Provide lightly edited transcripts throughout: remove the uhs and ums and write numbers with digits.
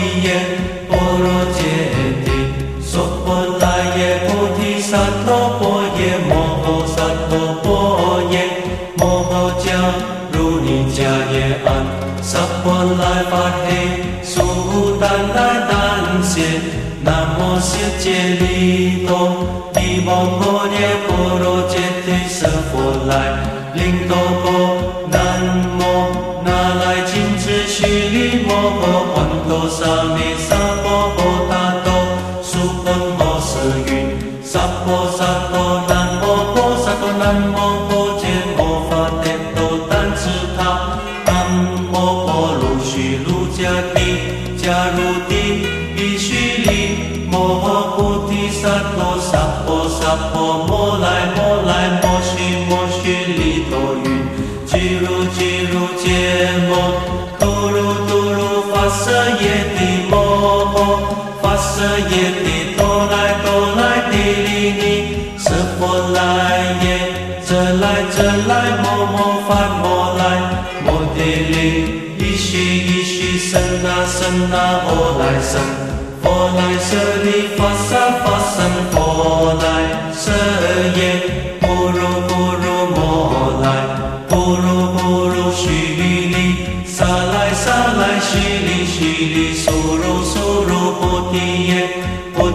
利耶波罗揭谛，娑婆来耶菩提萨埵婆耶摩诃萨埵婆耶摩诃迦如尼迦耶安萨婆来法嘿苏丹来丹谢南无悉揭利多利摩婆耶波罗揭谛舍佛来灵多婆南无那来金智须利摩诃环多沙弥萨婆诃达多苏婆摩舍云萨婆萨多南无婆萨多南无婆揭摩法帝多丹智他南无婆卢须卢迦帝迦如帝必须利摩诃菩提萨埵萨婆萨婆摩来摩来摩须利多云俱如揭摩多如发舍耶帝摩诃发舍耶帝多来帝利尼舍佛来耶这来摩发摩来摩帝利依须生那佛来生佛来舍利发生佛来舍耶不如摩来不如须利萨来须利苏如菩提耶菩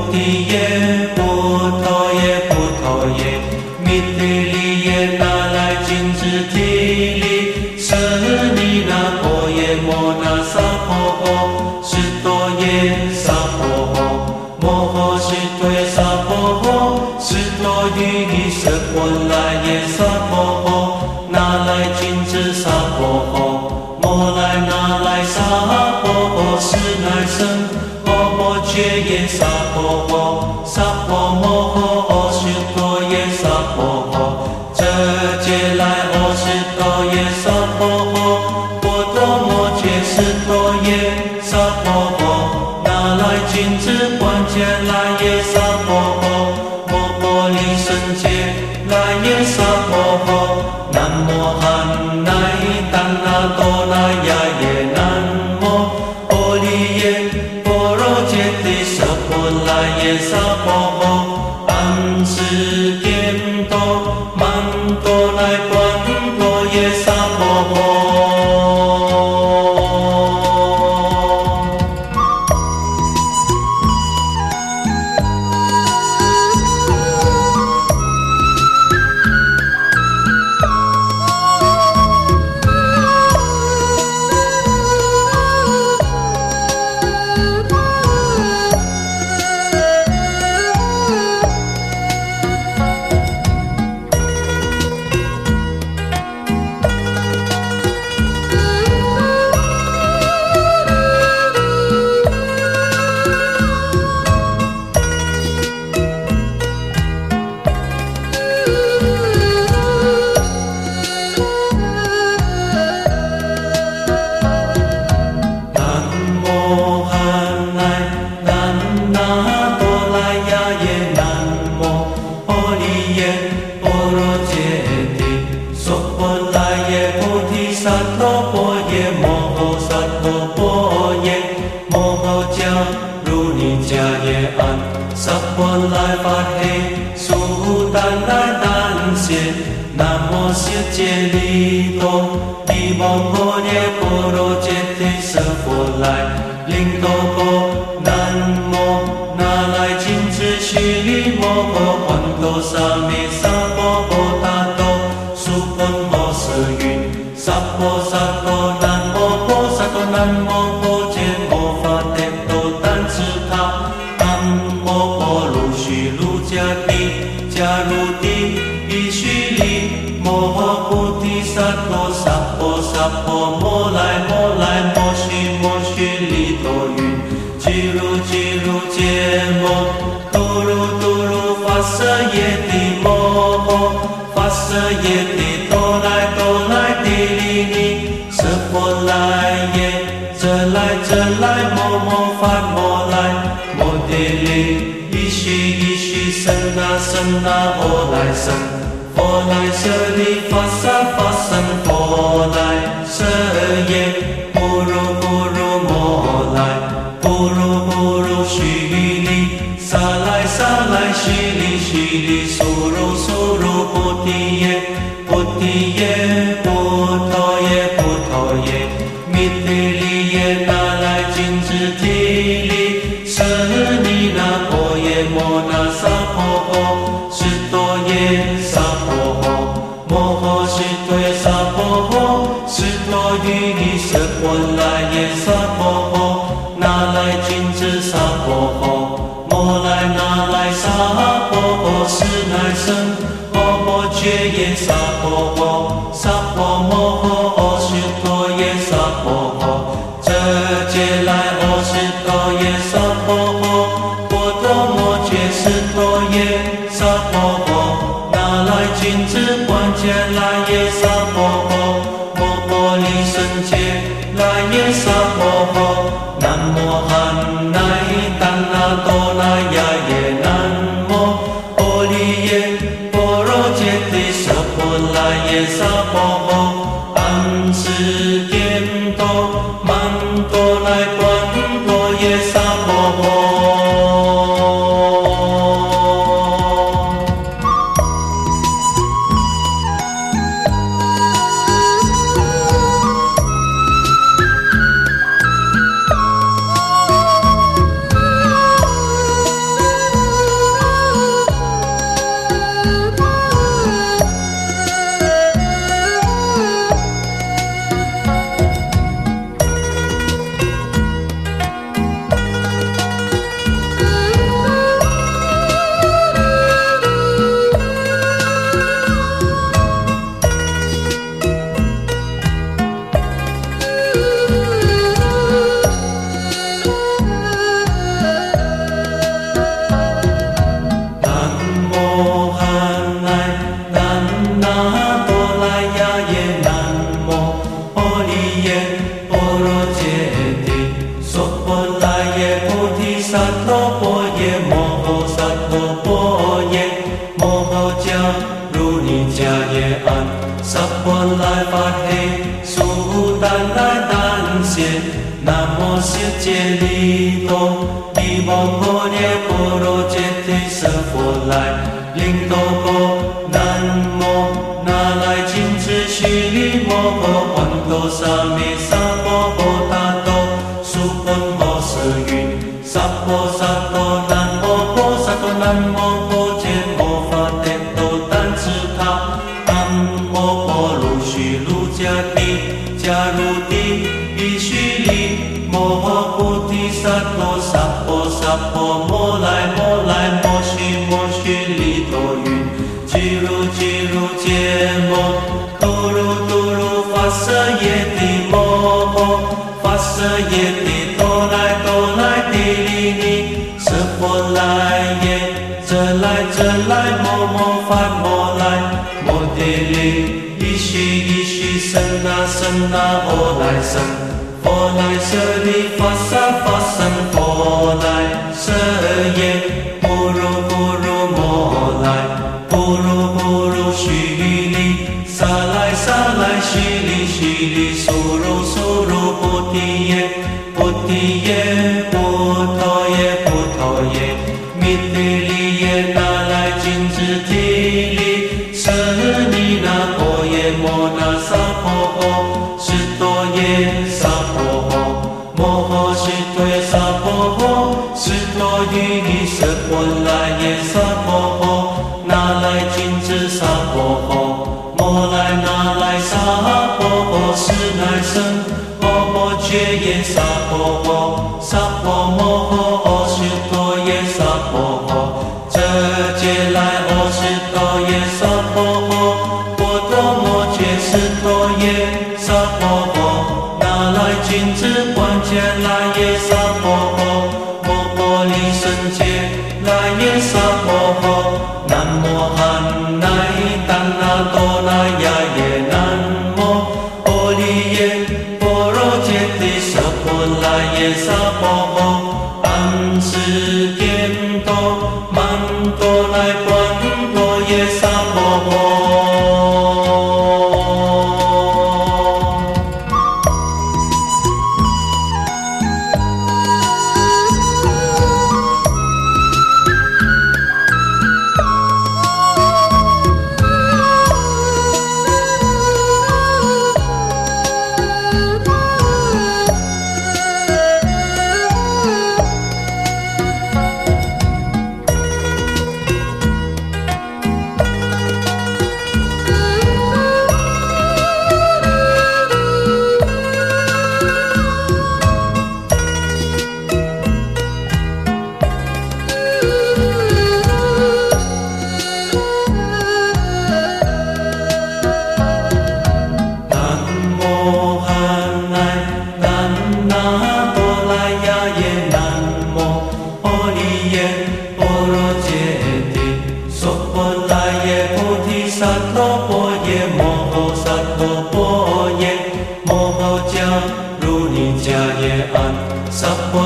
陀耶弥帝利耶那来金智提利舍利那婆耶摩那萨婆诃释多耶萨婆诃摩诃释多耶萨婆诃释多于舍婆来耶萨婆诃那来金智萨婆诃摩来那来萨婆诃是来生摩揭耶萨婆诃萨婆摩诃释多耶萨婆诃这揭来释多耶萨婆诃波多摩揭释多耶萨婆诃那来金智观揭来耶萨婆诃摩婆利胜揭来耶萨婆诃南无汉那丹那多那呀耶南无婆利耶波罗揭谛舍婆来耶萨婆诃安世颠多曼多来观多耶萨婆诃南无悉揭利多利摩婆耶波罗揭谛舍佛来灵多婆南无那来金智须利摩诃环多沙弥萨婆诃达多苏婆摩舍云萨婆萨多南无婆萨多南无婆揭摩法帝多丹智他南无婆卢须卢迦帝迦如帝必须利摩诃菩提萨埵萨婆摩来摩须利多云俱如揭摩多如发舍耶帝摩诃发舍耶帝多来帝利尼舍佛来耶这来摩发摩来摩帝利依须生那佛来生佛来舍利发生佛来舍耶不如摩来不须弥须弥苏如苏如菩提耶菩提耶菩陀耶菩陀耶弥提利耶那来金智提利舍尼那婆耶摩那萨婆诃释多耶萨婆诃摩诃释多耶萨婆诃释多于尼舍婆来耶萨婆诃那来金智萨婆诃摩来那来萨婆诃是乃生婆婆觉耶萨婆诃萨婆摩诃释多耶萨婆诃这劫来释多耶萨婆诃波多摩觉释多耶萨婆诃那来金智观界来耶萨婆诃摩婆利胜界来耶萨婆诃南无汉那丹那多那呀耶南无婆利耶波罗揭谛舍婆来耶萨婆诃安世颠多曼多来观多耶萨婆诃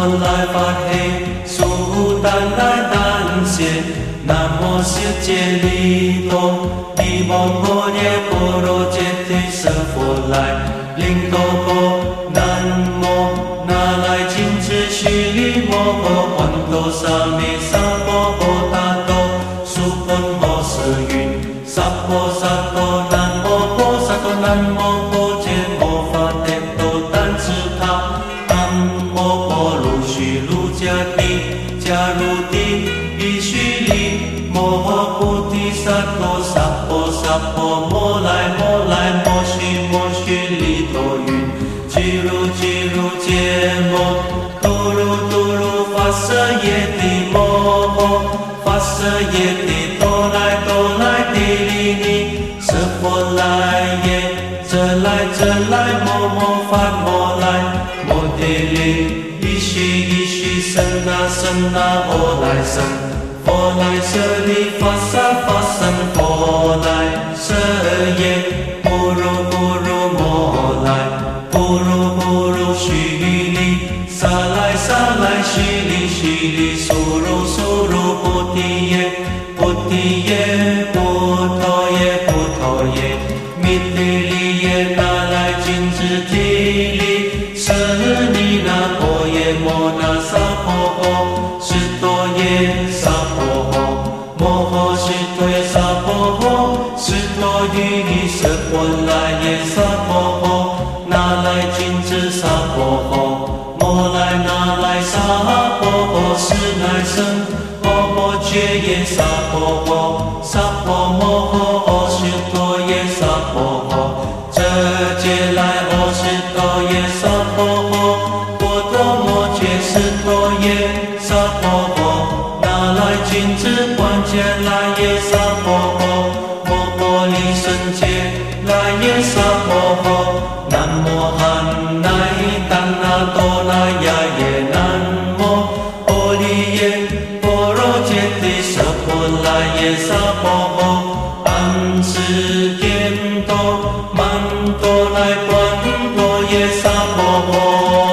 来发黑，苏丹来丹谢，南无世界利多，利摩诃耶波罗揭谛舍佛来，林多波，南无那来金智须利摩诃，观多萨弥萨婆诃达多，苏婆摩舍云，萨婆萨多，南无婆萨多，南无婆揭摩发帝多，丹智他，南无婆卢须卢迦帝，迦卢帝，比须利，摩诃菩提萨埵萨婆萨婆摩来摩来摩须利多云，俱如揭摩，多如发舍耶帝摩诃，发舍耶帝多来帝利尼，舍佛来耶，这来摩发摩来，摩帝利，一须生那佛来生，佛来舍利发生佛来舍耶，不如摩来，不如须利，萨来须利，苏如菩提耶，菩陀耶，弥帝利耶，那来金智提利，舍利那婆耶摩那萨婆诃，士多耶萨婆诃，摩诃士多耶萨婆诃，士多于舍佛来耶萨婆诃，那来金智萨婆诃，摩来那来萨婆诃，是来生，摩揭耶萨婆诃，萨婆摩诃，士多耶萨婆诃，这揭来士多耶萨婆诃，波多摩揭士多耶萨婆诃，那来金智观揭来耶萨婆诃，摩婆利胜揭来耶萨婆诃，南无汉那丹那多那呀耶，南无婆利耶波罗揭谛舍佛来耶萨婆诃，安世间多曼多来观多耶萨婆诃。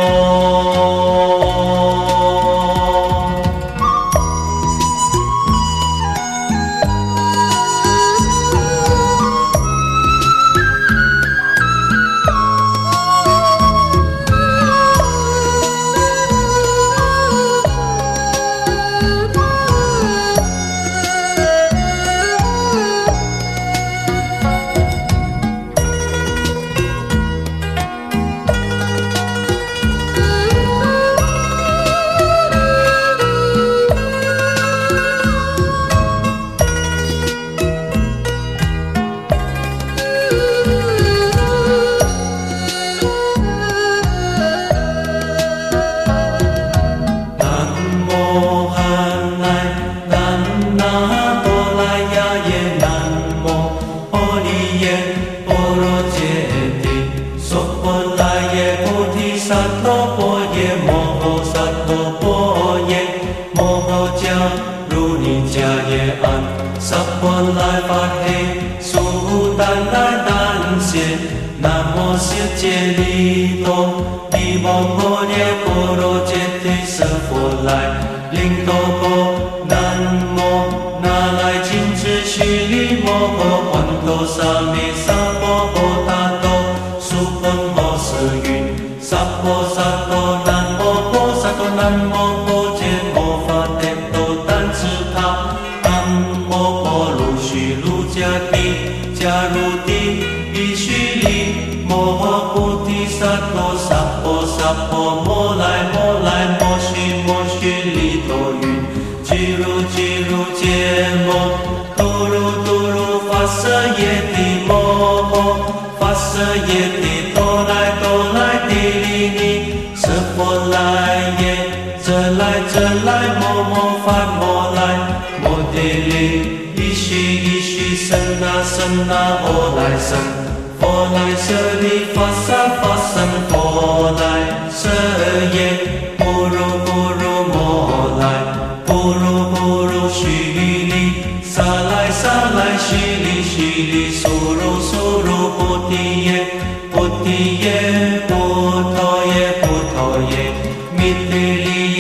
南无世界利多，利摩诃耶波罗揭谛舍佛来，林多波，南无那来金智须利摩诃，观多萨弥萨婆诃达多，苏婆摩舍云，萨婆萨多，南无婆萨多，南无婆揭摩发帝多，丹智他，南无婆卢须卢迦帝，迦卢帝，比须利，摩诃菩提萨埵萨婆摩来摩须利多云，俱如揭摩，多如发舍耶帝摩诃，发舍耶帝多来帝利尼，舍佛来耶，这来摩发摩来，摩帝利，一须生那佛来生，佛来舍利发生佛来舍耶，不如摩来，不如须利，萨来须利，苏如菩提耶，菩陀耶，弥帝利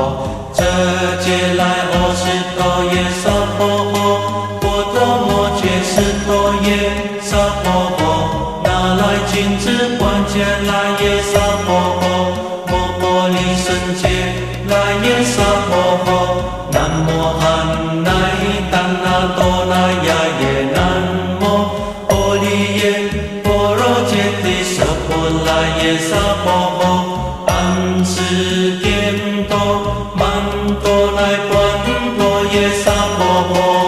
这劫来哦是多耶娑婆诃，波多摩揭是多耶娑婆诃，那来金智观界来耶娑婆诃，摩婆利胜界来耶娑婆诃，南无汉那达那多那呀耶南无阿利耶波罗揭谛娑婆来耶娑婆诃，安世颠多曼多来观多耶娑婆诃。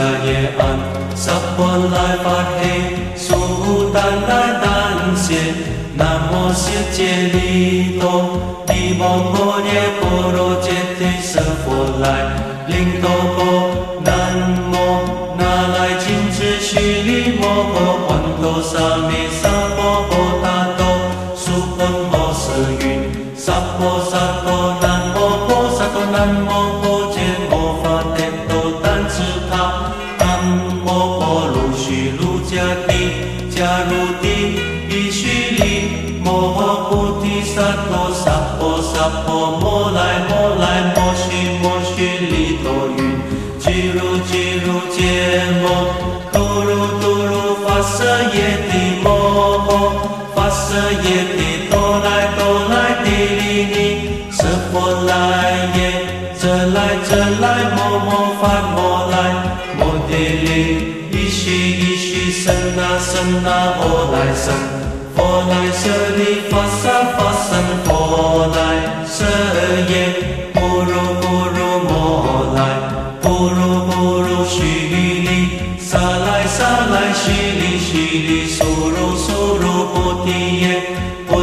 耶安，萨婆来发嘿，苏丹来丹谢，南无世界利多，利摩婆耶婆罗揭谛舍佛来，灵多婆南无那来金智须利摩婆环多沙弥萨婆诃达多，苏婆摩舍云，萨婆萨婆南无婆萨婆南无婆揭摩法帝多丹智他，南无婆卢须卢迦帝迦卢帝伊须利摩诃菩提萨埵萨婆萨婆摩来摩来摩须利多云，俱卢揭摩多如发舍耶帝摩诃发舍耶帝多来帝利尼舍佛来耶，这来摩发摩来摩帝利伊须僧那佛来僧，佛来舍利发僧佛来舍耶，不如摩来不如须利，萨来须利苏如菩提耶菩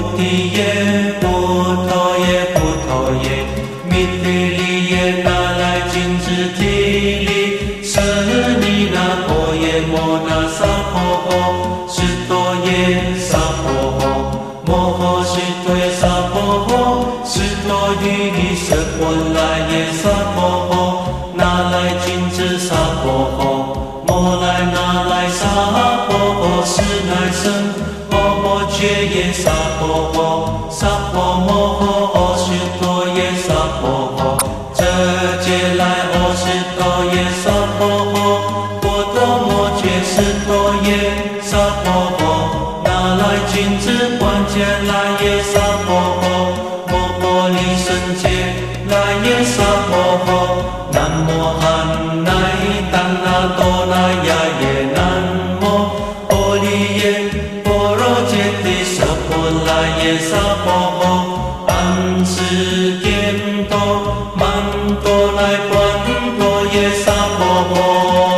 陀耶弥提利耶那来金智提利舍尼那婆耶摩那萨婆诃，释多耶萨婆诃，摩诃释多耶萨婆诃，释多于你舍佛来耶萨婆诃，那来金智萨婆诃，摩来那来萨婆诃，是乃僧摩揭耶萨婆诃，萨婆摩诃释多耶萨婆诃，这揭来释多耶萨婆诃，波多摩揭释多耶萨婆诃，那来金智观揭来耶萨婆诃，摩婆利胜揭来耶萨婆诃，南无汉乃当那多那呀耶，南无婆利耶婆罗揭谛舍佛来耶萨婆诃，安世间多曼多来观多耶萨婆诃。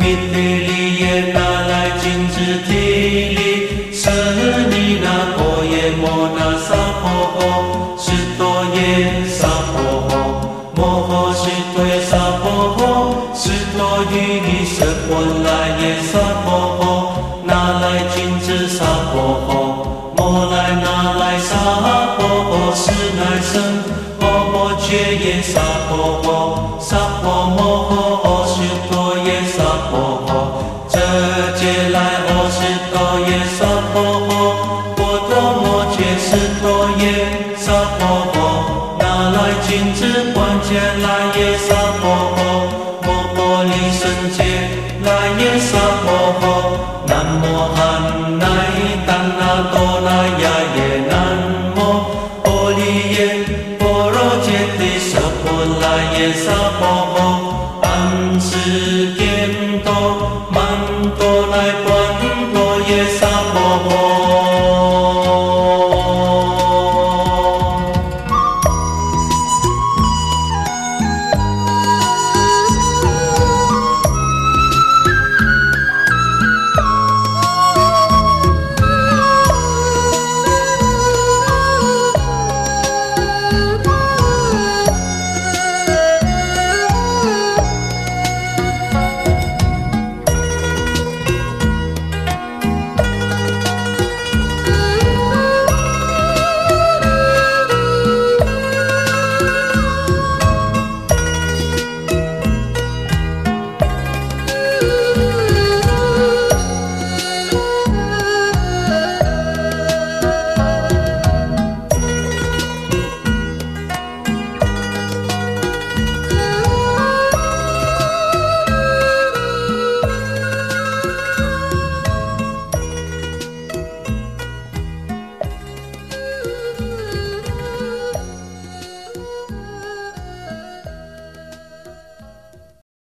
地里耶那来金枝地里，舍利那婆耶摩那萨婆诃，斯多耶萨婆诃，摩诃斯多耶萨婆诃，斯多于舍婆来耶萨婆诃，那来金枝萨婆诃，摩来那来萨婆诃，是乃生婆婆却耶萨婆诃，萨婆摩诃斯多耶萨婆诃，遮界来阿斯多耶萨婆诃，波多摩却斯多耶萨婆诃，那来金枝观界来耶萨婆诃，摩婆利胜界来耶萨婆诃，南无汉乃怛那多那呀耶南无婆利耶波罗揭谛舍婆来耶萨婆诃，安世间多曼多来婆